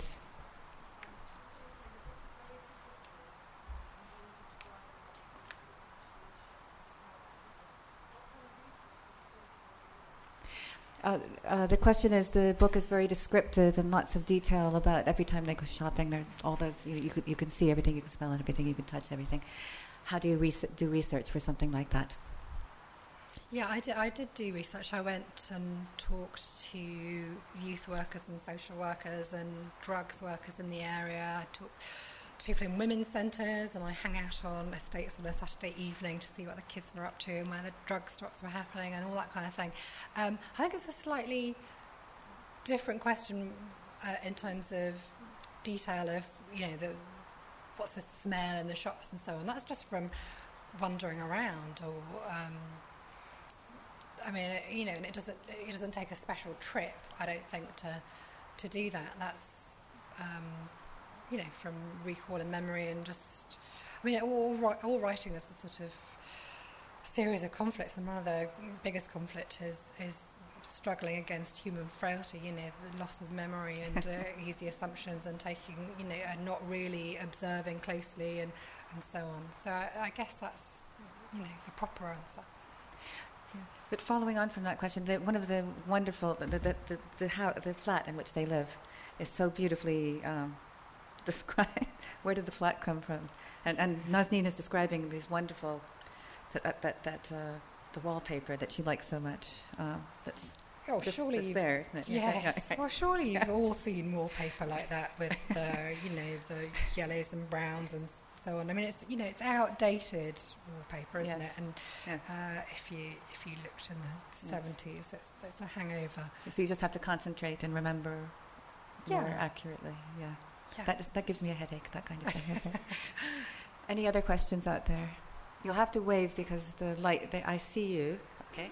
Uh, uh, the question is, the book is very descriptive and lots of detail about every time they go shopping. There, all those you, you, could, you can see everything, you can smell everything, you can touch everything. How do you res- do research for something like that? Yeah, I did, I did do research. I went and talked to youth workers and social workers and drugs workers in the area. I talked to people in women's centres, and I hang out on estates on a Saturday evening to see what the kids were up to and where the drug stops were happening and all that kind of thing. Um, I think it's a slightly different question uh, in terms of detail of, you know, the what's the smell in the shops and so on. That's just from wandering around, or um, I mean, it, you know, and it doesn't it doesn't take a special trip, I don't think, to to do that. That's um, you know, from recall and memory, and just, I mean, all all writing is a sort of series of conflicts, and one of the biggest conflict is is struggling against human frailty, you know, the loss of memory and uh, easy assumptions, and taking, you know, and not really observing closely, and, and so on. So I, I guess that's, you know, the proper answer. Yeah. But following on from that question, the, one of the wonderful, the the, the, the, how, the flat in which they live is so beautifully um, described. Where did the flat come from? And, and Nazneen is describing these wonderful, that, that, that, that uh, the wallpaper that she likes so much. Um, that's Oh, just, surely it's you've, there, isn't it? yes. Yeah. Well, surely you've all seen wallpaper like that with the, you know, the yellows and browns and so on. I mean, it's, you know, it's outdated wallpaper, isn't Yes. it? And Yes. uh, if you if you looked in the Yes. seventies, it's, it's a hangover. So you just have to concentrate and remember Yeah. more accurately. Yeah. Yeah. That is, that gives me a headache, that kind of thing. Isn't it? Any other questions out there? You'll have to wave because the light, the, I see you. Okay.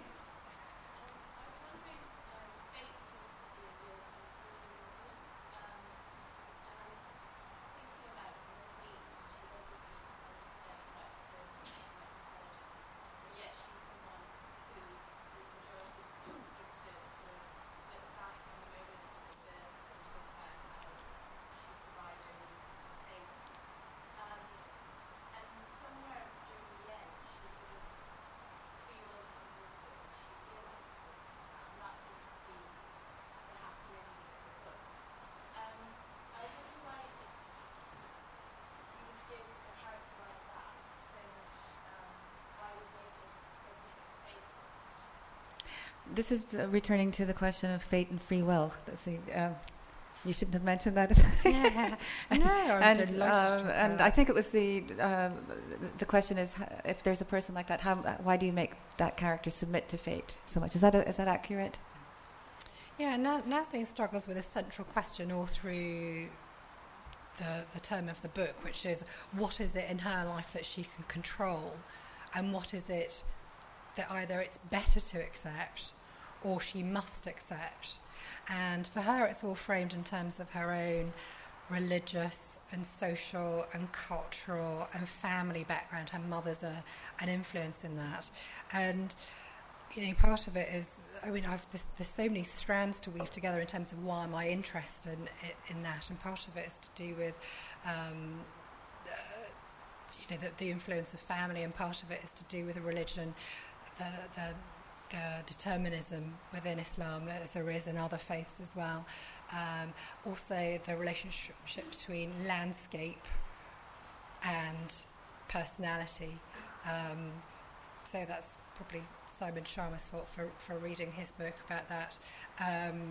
this is uh, returning to the question of fate and free will. Let's see, um, you shouldn't have mentioned that. Yeah. No, I'm and delighted to um, talk and about I that. think it was the uh, the question is h- if there's a person like that, how why do you make that character submit to fate so much? Is that a, is that accurate? Yeah, Na- Nazanin struggles with a central question all through the, the term of the book, which is what is it in her life that she can control, and what is it that either it's better to accept or she must accept. And for her, it's all framed in terms of her own religious and social and cultural and family background. Her mother's a, an influence in that. And, you know, part of it is, I mean, I've, there's, there's so many strands to weave together in terms of why am I interested in, in that. And part of it is to do with, um, uh, you know, the, the influence of family, and part of it is to do with religion, the, the Uh, determinism within Islam, as there is in other faiths as well. Um, also, the relationship between landscape and personality. Um, so that's probably Simon Sharma's fault for, for reading his book about that. Um,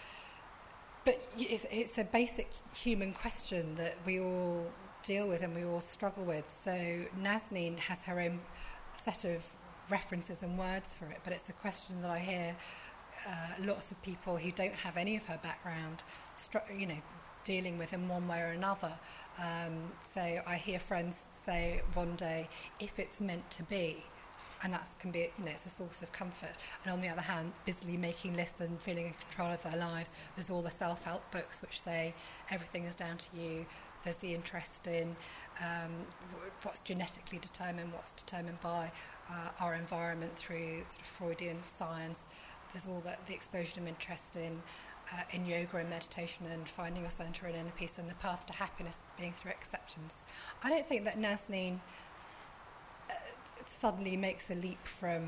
but it's, it's a basic human question that we all deal with and we all struggle with. So Nazanin has her own set of references and words for it, but it's a question that I hear uh, lots of people who don't have any of her background, stru- you know, dealing with in one way or another. Um, so I hear friends say one day, if it's meant to be, and that can be, you know, it's a source of comfort. And on the other hand, busily making lists and feeling in control of their lives. There's all the self-help books which say everything is down to you. There's the interest in um, what's genetically determined, what's determined by Uh, our environment through sort of Freudian science. There's all that the exposure and interest in uh, in yoga and meditation and finding your centre and inner peace, and the path to happiness being through acceptance. I don't think that Nazanin uh, suddenly makes a leap from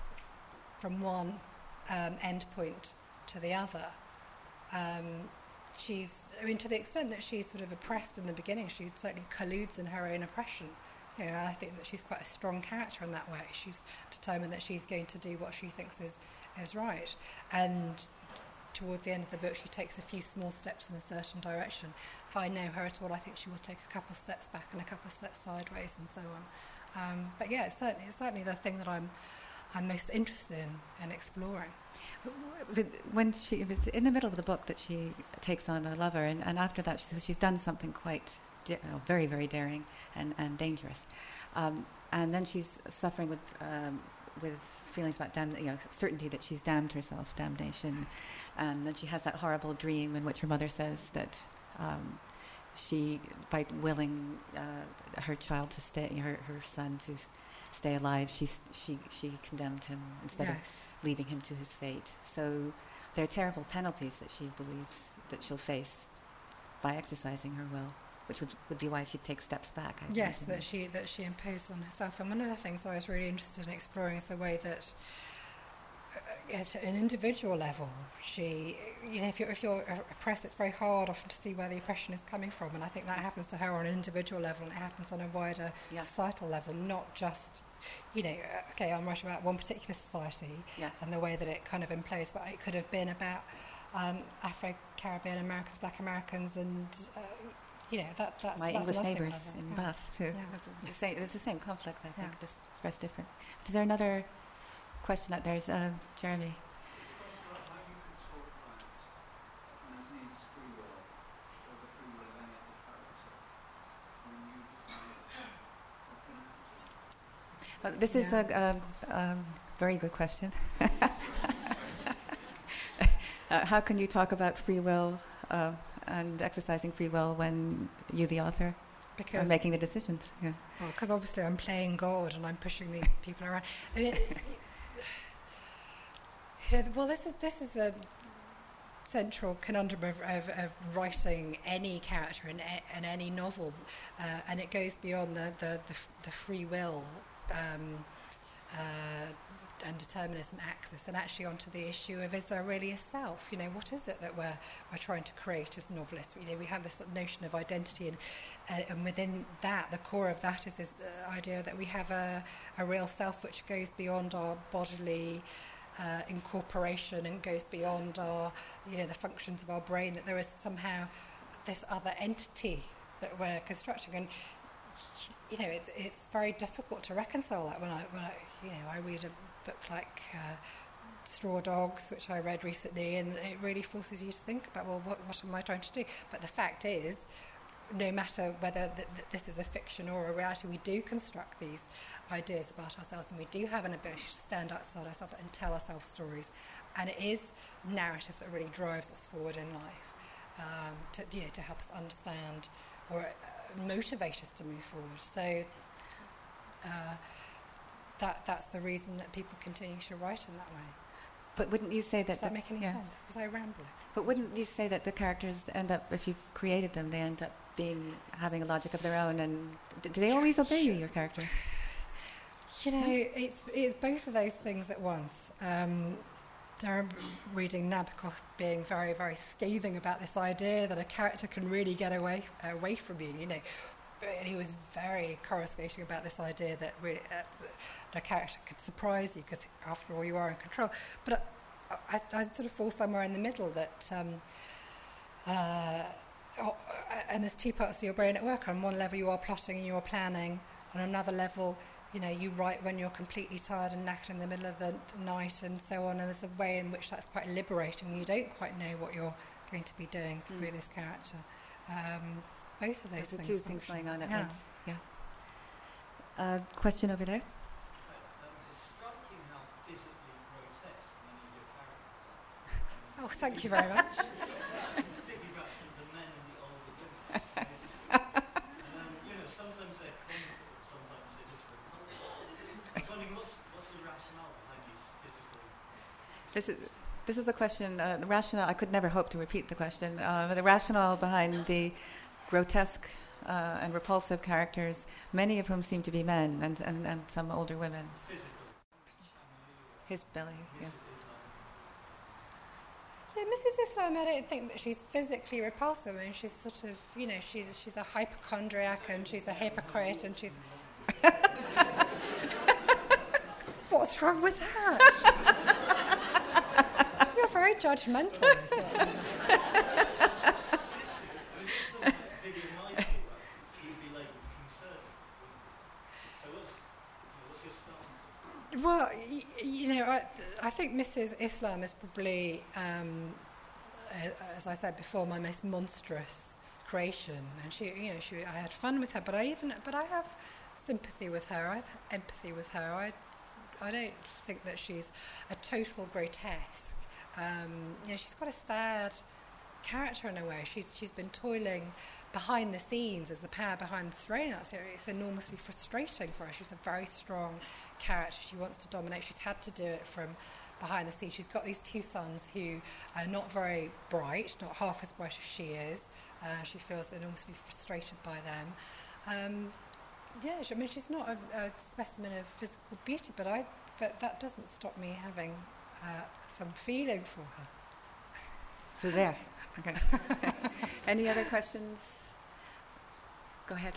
from one um, end point to the other. Um, she's, I mean, to the extent that she's sort of oppressed in the beginning, she certainly colludes in her own oppression. You know, I think that she's quite a strong character in that way. She's determined that she's going to do what she thinks is, is right. And towards the end of the book, she takes a few small steps in a certain direction. If I know her at all, I think she will take a couple of steps back and a couple of steps sideways and so on. Um, but yeah, it's certainly, it's certainly the thing that I'm, I'm most interested in and exploring. When she, it's in the middle of the book that she takes on a lover, and, and after that she, she's done something quite da- oh, very, very daring and, and dangerous. Um, and then she's suffering with um, with feelings about dam- you know, certainty that she's damned herself, damnation. And then she has that horrible dream in which her mother says that um, she, by willing uh, her child to stay, her, her son to s- stay alive, she, she, she condemned him instead Yes. of leaving him to his fate. So there are terrible penalties that she believes that she'll face by exercising her will, which would, would be why she'd take steps back. I Yes, think. that she that she imposed on herself. And one of the things I was really interested in exploring is the way that, uh, at an individual level, she, you know, if you're if you're oppressed, it's very hard often to see where the oppression is coming from. And I think that happens to her on an individual level, and it happens on a wider Yeah. societal level, not just, you know, uh, okay, I'm writing about one particular society Yeah. and the way that it kind of implodes, but it could have been about um, Afro-Caribbean Americans, Black Americans, and uh, you know, that, that's My that's English another thing neighbours about it. in Yeah. Bath too. Yeah. It's, the same, it's the same conflict, I think, Yeah. just expressed different. Is there another question out there? Is, uh, Jeremy? It's a question about how you could talk about Nazanin's free will, or the free will of any other character, when you decide what's going to happen to them. Uh, this is Yeah. a um, um, very good question. uh, how can you talk about free will uh, and exercising free will when you, the author, are Because making the decisions? Yeah. well, 'cause obviously I'm playing God and I'm pushing these people around. I mean, you know, well, this is this is the central conundrum of, of, of writing any character in, a, in any novel, uh, and it goes beyond the the, the, f- the free will um, uh, and determinism axis, and actually onto the issue of, is there really a self? You know, what is it that we're we're trying to create as novelists? You know, we have this sort of notion of identity, and uh, and within that, the core of that is this uh, idea that we have a a real self which goes beyond our bodily uh, incorporation and goes beyond our, you know, the functions of our brain, that there is somehow this other entity that we're constructing. And, you know, it's it's very difficult to reconcile that when I, when I you know, I read a book like uh, Straw Dogs, which I read recently, and it really forces you to think about, well, what, what am I trying to do? But the fact is, no matter whether th- th- this is a fiction or a reality, we do construct these ideas about ourselves, and we do have an ability to stand outside ourselves and tell ourselves stories. And it is narrative that really drives us forward in life, um, to, you know, to help us understand or uh, motivate us to move forward. So uh, that that's the reason that people continue to write in that way. But wouldn't you say that... Does that the, make any yeah. sense? Was I rambling? But wouldn't you say that the characters end up, if you've created them, they end up being having a logic of their own, and d- do they always obey you, your character? You know, it's it's both of those things at once. Um, I remember reading Nabokov being very, very scathing about this idea that a character can really get away away from you. You know, and he was very coruscating about this idea that really, uh, that a character could surprise you because, after all, you are in control. But I, I, I sort of fall somewhere in the middle that. Um, uh, Oh, and there's two parts of your brain at work. On one level you are plotting and you are planning. On another level, you know, you write when you're completely tired and knackered in the middle of the night and so on, and there's a way in which that's quite liberating. You don't quite know what you're going to be doing Mm. through this character. Um, both of those There's the things two things function. going on at Yeah. once. Yeah. Uh, question over there? Um, it's striking how physically grotesque many of your characters are. Oh, thank you very much. Particularly about the men and the older women. And, um, you know, sometimes they're comical, sometimes they're just repulsive. I was wondering, what's, what's the rationale behind these physical... This is this is a question. Uh, the rationale. I could never hope to repeat the question. Uh, but the rationale behind the grotesque uh, and repulsive characters, many of whom seem to be men, and and, and some older women. Physical. His belly. Yeah. Missus Islam. Yeah, Missus Islam, I don't think that she's physically repulsive. I mean, she's sort of, you know, she's she's a hypochondriac and she's a hypocrite and she's... What's wrong with that? You're very judgmental. So. Well, y- you know, I, I think Missus Islam is probably, um, uh, as I said before, my most monstrous creation. And she, you know, she, I had fun with her, but I even, but I have sympathy with her. I have empathy with her. I, I don't think that she's a total grotesque. Um, you know, she's got a sad character in a way. She's she's been toiling behind the scenes as the power behind the throne. It's, it's enormously frustrating for her. She's a very strong character. She wants to dominate. She's had to do it from behind the scenes. She's got these two sons who are not very bright, not half as bright as she is. Uh, she feels enormously frustrated by them. Um, yeah, I mean, she's not a, a specimen of physical beauty, but I, but that doesn't stop me having uh, some feeling for her. So there. Okay. Any other questions? Go ahead.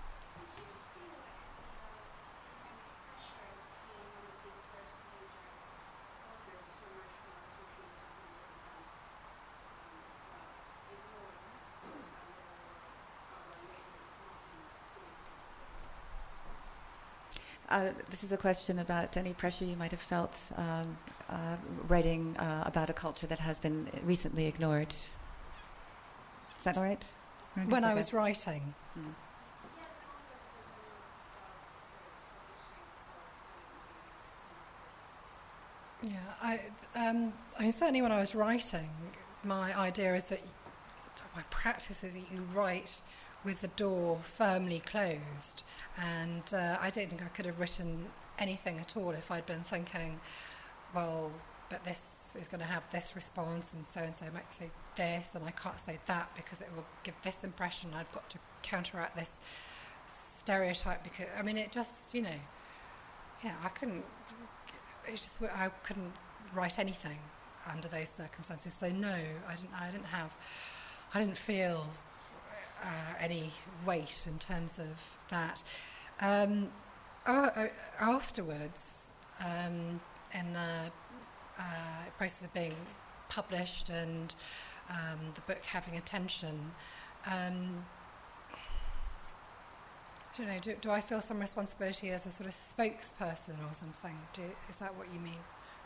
Uh, this is a question about any pressure you might have felt um, uh, writing uh, about a culture that has been recently ignored. Is that all right? When I was writing. Mm. Yeah, I, um, I mean, certainly when I was writing, my idea is that my practice is that you write with the door firmly closed, and uh, I don't think I could have written anything at all if I'd been thinking, well, but this is going to have this response, and so and so might say this, and I can't say that because it will give this impression. I've got to counteract this stereotype because I mean, it just, you know, you know, I couldn't. It's just I couldn't write anything under those circumstances. So no, I didn't. I didn't have. I didn't feel uh, any weight in terms of that. Um, uh, afterwards, um, in the uh, process of being published and um, the book having attention. Um, I don't know, do, do I feel some responsibility as a sort of spokesperson or something? Do, is that what you mean?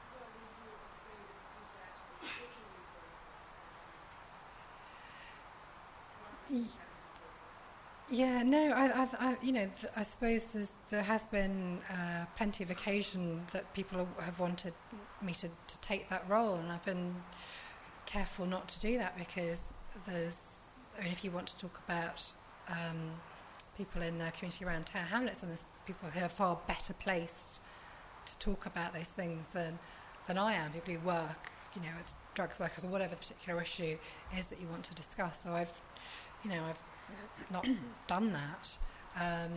Y- Yeah, no, I, I, I you know, th- I suppose there's, there has been uh, plenty of occasion that people have wanted me to, to take that role, and I've been careful not to do that because there's, I mean, if you want to talk about um, people in the community around Tower Hamlets, and there's people who are far better placed to talk about those things than than I am, people who work, you know, as drugs workers or whatever the particular issue is that you want to discuss. So I've, you know, I've not done that. Um,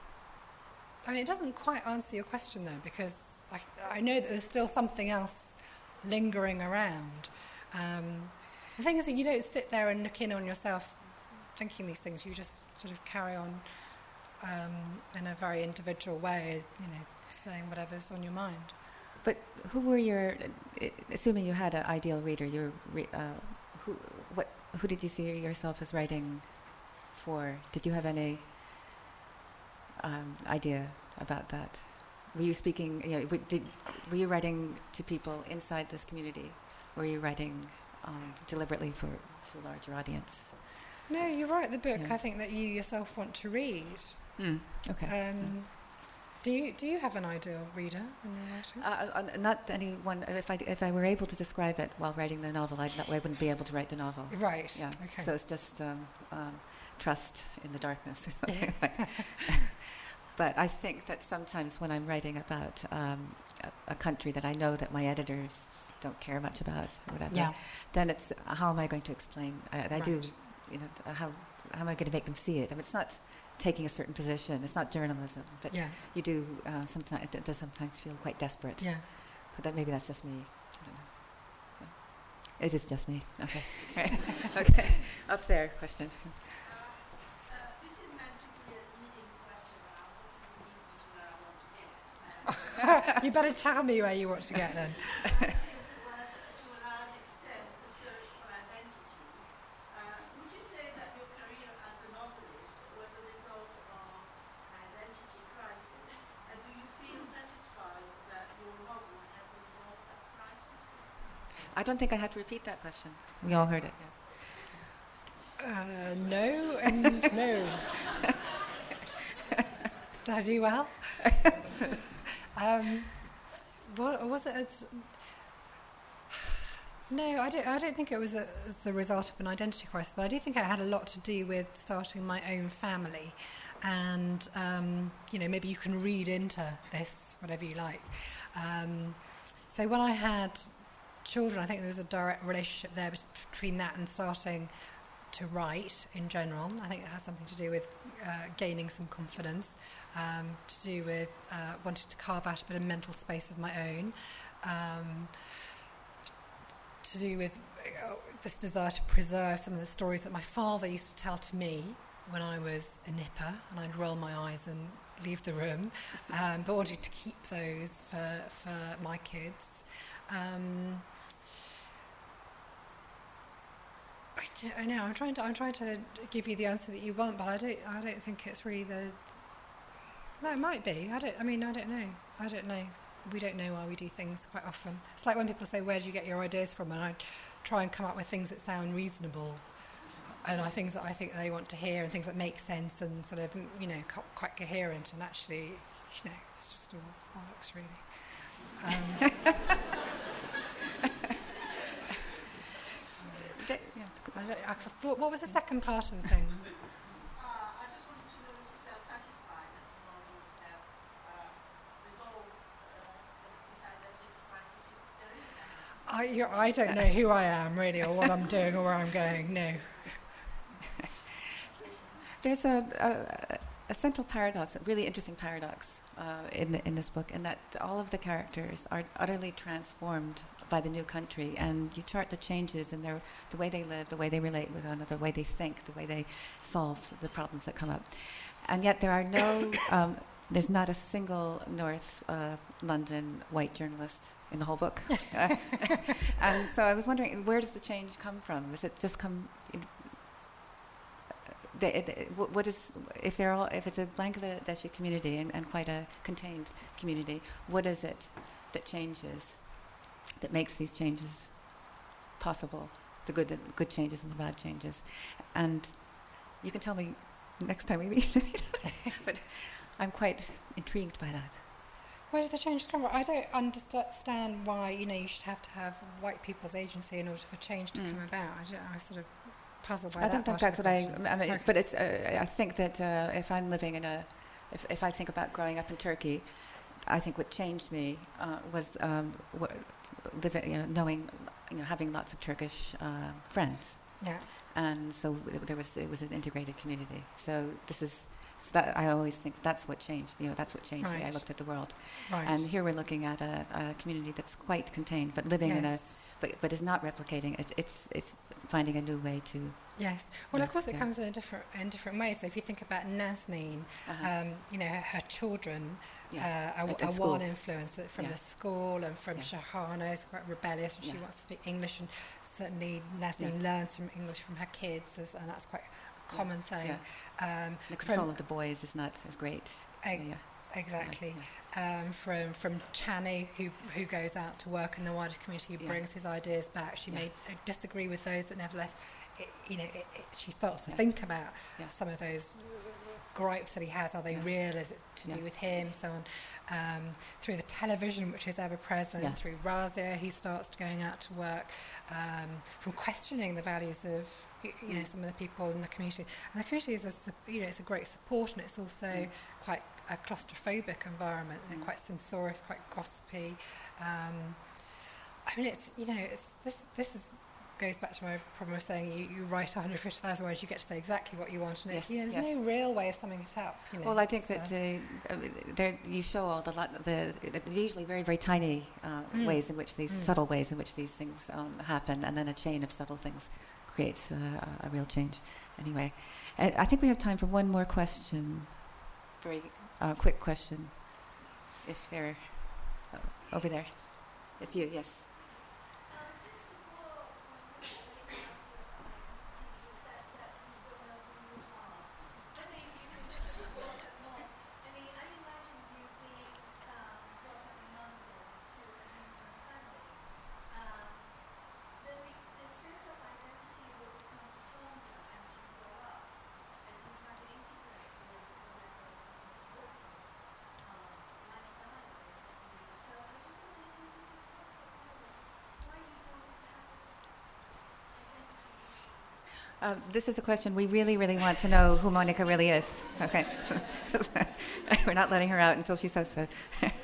I mean, it doesn't quite answer your question though, because I, I know that there's still something else lingering around. Um, the thing is that you don't sit there and look in on yourself thinking these things. You just sort of carry on um, in a very individual way, you know, saying whatever's on your mind. But who were your, uh, assuming you had an ideal reader, your re- uh, who what who did you see yourself as writing for? Did you have any um, idea about that? Were you speaking? You know, w- did were you writing to people inside this community? Or were you writing um, deliberately for to a larger audience? No, you're right. The book, Yeah. I think that you yourself want to read. Mm. Okay. Um, do you do you have an ideal reader when you're writing? Uh, uh, not anyone. If I if I were able to describe it while writing the novel, I that way I wouldn't be able to write the novel. Right. Yeah. Okay. So it's just um, um, trust in the darkness or something like that. But I think that sometimes when I'm writing about um, a, a country that I know that my editors don't care much about or whatever, Yeah. then it's uh, how am I going to explain? I, I do, Right. you know, th- how how am I going to make them see it? I mean, it's not taking a certain position. It's not journalism, but Yeah. you do uh, sometimes. It does sometimes feel quite desperate. Yeah. But that maybe that's just me. I don't know. Yeah. It is just me. Okay. Right. Okay. Up there, question. This is meant to be a leading question, but I'm hoping you lead me to where I want to get. You better tell me where you want to get then. It was, to a large extent, a search for identity. Uh, would you say that your career as a novelist was a result of an identity crisis? And do you feel satisfied that your novels has resolved that crisis? I don't think I had to repeat that question. We all heard it. Yeah. Uh, no and no. Did I do well? um, what, was it? A, no, I don't. I don't think it was, a, as the result of an identity crisis, but I do think it had a lot to do with starting my own family, and um, you know, maybe you can read into this whatever you like. Um, so when I had children, I think there was a direct relationship there bet- between that and starting to write in general. I think it has something to do with uh, gaining some confidence, um, to do with uh, wanting to carve out a bit of mental space of my own, um, to do with uh, this desire to preserve some of the stories that my father used to tell to me when I was a nipper, and I'd roll my eyes and leave the room, um, but wanted to keep those for, for my kids. Um, I, don't, I know. I'm trying to. I'm trying to give you the answer that you want, but I don't. I don't think it's really the. No, it might be. I don't. I mean, I don't know. I don't know. We don't know why we do things quite often. It's like when people say, "Where do you get your ideas from?" And I try and come up with things that sound reasonable, and I things that I think they want to hear, and things that make sense, and sort of, you know, co- quite coherent. And actually, you know, it's just all bollocks, really. Um, Th- yeah. I don't, I thought, what was the second part of the thing? Uh, I just wanted to know if you felt satisfied that the novels have uh, resolved uh, this identity crisis, if there is any. I, you I don't know who I am really, or what I'm doing, or where I'm going. No. There's a, a, a central paradox, a really interesting paradox uh, in the, in this book, in that all of the characters are utterly transformed by the new country, and you chart the changes in their the way they live, the way they relate with one another, the way they think, the way they solve the problems that come up, and yet there are no, um, there's not a single North uh, London white journalist in the whole book. Uh, and so I was wondering, where does the change come from? Does it just come? In, the, the, what is if they're all if it's a Bangladeshi community and, and quite a contained community? What is it that changes, that makes these changes possible? The good good changes and the bad changes, and you can tell me next time we meet. But I'm quite intrigued by that. Where did the change come from? I don't understand why, you know, you should have to have white people's agency in order for change to Mm. come about. I don't, I'm sort of puzzled by I that. don't think part that's of what the I, question. I mean, Okay. but it's. Uh, I think that uh, if I'm living in a, if, if I think about growing up in Turkey, I think what changed me uh, was um, w- living, you know, knowing, you know, having lots of Turkish uh, friends, Yeah. and so w- there was it was an integrated community. So this is. So that I always think that's what changed. You know, that's what changed me. I Right. looked at the world, Right. and here we're looking at a, a community that's quite contained, but living in a, Yes. but but is not replicating. It's it's it's finding a new way to. Yes. Well, Yeah, of course, it yeah. comes in a different in different ways. So if you think about Nazneen, Uh-huh. um, you know, her, her children Yeah. uh, are, At- at are school. one influence uh, from Yeah. the school and from Yeah. Shahana, who's quite rebellious, and she Yeah. wants to speak English, and certainly Nazneen learns from English from her kids, as, and that's quite a common thing. Yeah. Um, The from- control of the boys is not as great. Ex- yeah, Exactly. yeah. Um, from from Chani, who who goes out to work in the wider community, who Yeah. brings his ideas back. She Yeah. may uh, disagree with those, but nevertheless, it, you know, it, it, she starts to Yeah. think about Yeah. some of those gripes that he has. Are they Yeah. real? Is it to Yeah. do with him? So on. Um, through the television, which is ever present. Yeah. Through Razia, he starts going out to work. Um, from questioning the values of y- you know Mm. some of the people in the community. And the community is a sup- you know it's a great support, and it's also Mm. quite a claustrophobic environment and Mm. quite censorious, quite gossipy. Um, I mean, it's you know, it's this. This is goes back to my problem of saying you, you write one hundred fifty thousand words, you get to say exactly what you want, and it's, Yes, you know, there's yes. no real way of summing it up. You know, Well, I think it's, that uh, the, uh, there you show all the, lot, the, the usually very very tiny uh, Mm. ways in which these Mm. subtle ways in which these things um, happen, and then a chain of subtle things creates uh, a, a real change. Anyway, uh, I think we have time for one more question. Very uh, quick question, if they're uh, over there. It's you, yes. Um, just to follow up on what you asked your identity, you said that you don't know who you are. Whether if you could just follow up more. I mean, I imagine you being um, brought up in London to an immigrant family. Um, the, the sense of identity will become stronger as you grow up, as you try to integrate with whatever cosmopolitan um, lifestyle is for you. So I just wondered if you could just talk about why you don't have this identity issue. Uh, this is a question we really, really want to know who Monica really is. Okay. We're not letting her out until she says so.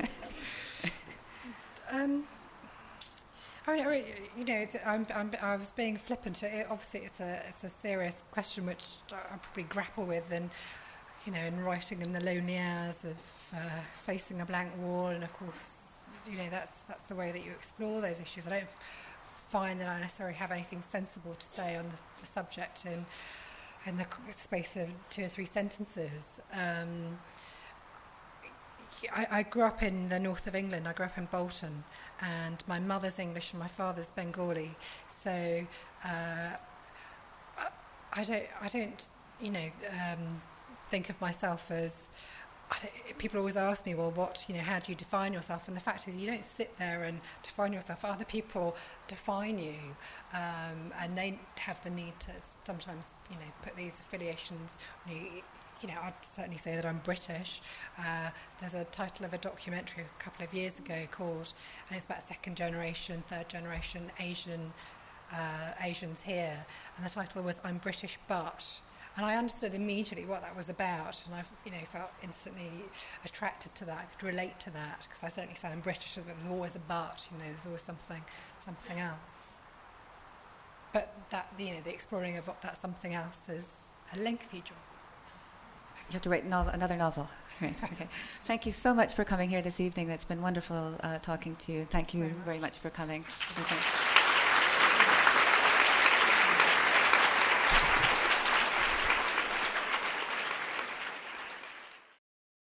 Um, I mean, I mean, you know, it's, I'm, I'm, I was being flippant. It, obviously, it's a it's a serious question which I probably grapple with, and you know, in writing in the lonely hours of uh, facing a blank wall, and of course, you know, that's that's the way that you explore those issues. I don't find that I necessarily have anything sensible to say on the, the subject in in the c- space of two or three sentences. Um, I, I grew up in the north of England. I grew up in Bolton, and my mother's English and my father's Bengali. So uh, I- I don't, I don't, you know, um, think of myself as. I don't- people always ask me, well, what, you know, how do you define yourself? And the fact is, you don't sit there and define yourself. Other people define you, um, and they have the need to sometimes, you know, put these affiliations. You know, you know, I'd certainly say that I'm British. Uh, there's a title of a documentary a couple of years ago called, and it's about second generation, third generation Asian uh, Asians here, and the title was "I'm British, but." And I understood immediately what that was about, and I, you know, felt instantly attracted to that. I could relate to that because I certainly say I'm British, but there's always a but. You know, there's always something, something else. But that, you know, the exploring of what that something else is a lengthy job. You have to write novel, another novel. Right. Okay. Thank you so much for coming here this evening. It's been wonderful uh, talking to you. Thank you Very much. very much for coming. Okay.